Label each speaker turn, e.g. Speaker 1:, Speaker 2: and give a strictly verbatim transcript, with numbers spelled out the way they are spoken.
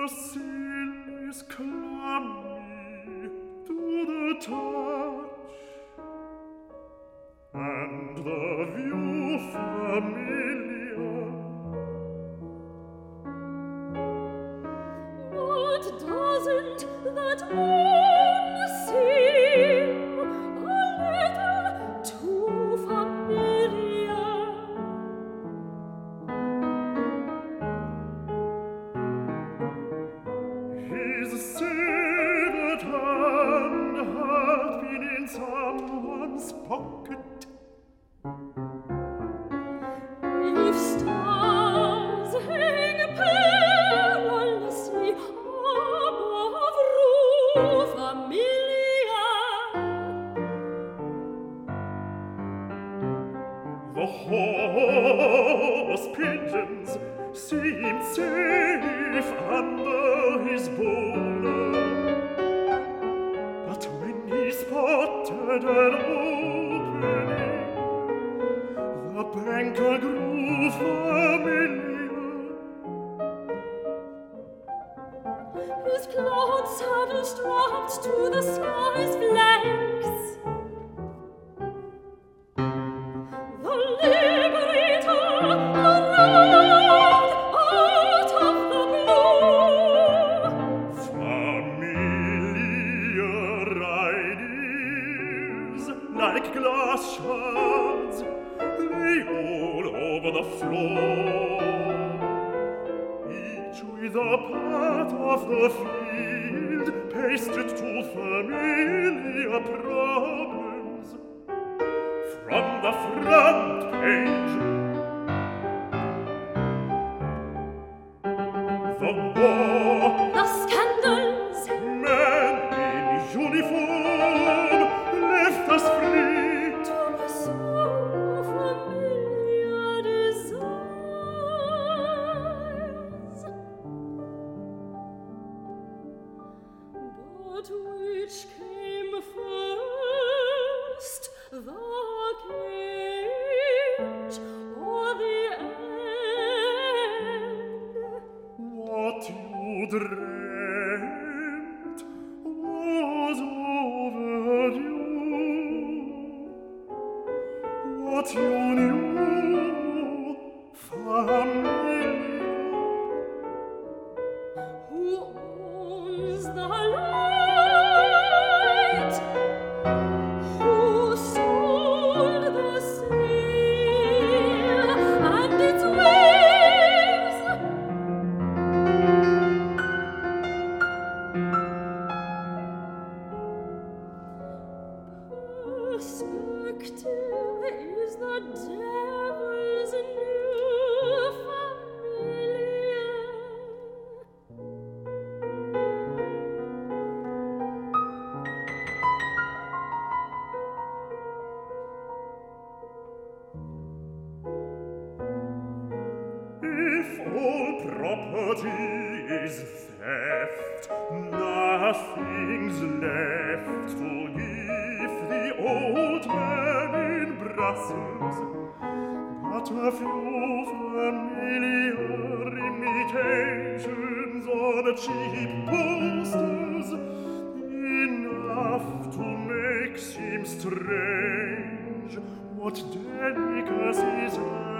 Speaker 1: The seal is clammy to the touch, and the view familiar.
Speaker 2: But doesn't that moon seem a little too familiar?
Speaker 1: His sated hand had been in someone's pocket.
Speaker 2: If stars hang perilously above roof familiar,
Speaker 1: The horse pigeons seemed safe under his border, but when he spotted an opening, the banker grew familiar.
Speaker 2: his cloud saddle strapped to the sky's flanks, the liberator arrived out of the blue.
Speaker 1: Familiar ideas, like glass shards, lay all over the floor, each with a part of the field pasted to familiar problems. From the front page, the war,
Speaker 2: The scandals,
Speaker 1: men in uniform left us free.
Speaker 2: to pursue familiar desires. But which came first, the cage or the end?
Speaker 1: What you dreamt was overdue. What you knew, familiar.
Speaker 2: Who owns the light? Who sold the sea and its waves? Perspective is the devil's new familiar.
Speaker 1: If all property is theft, nothing's left to give the old man in Brussels but a few familiar imitations on cheap posters, enough to make seem strange what delicacies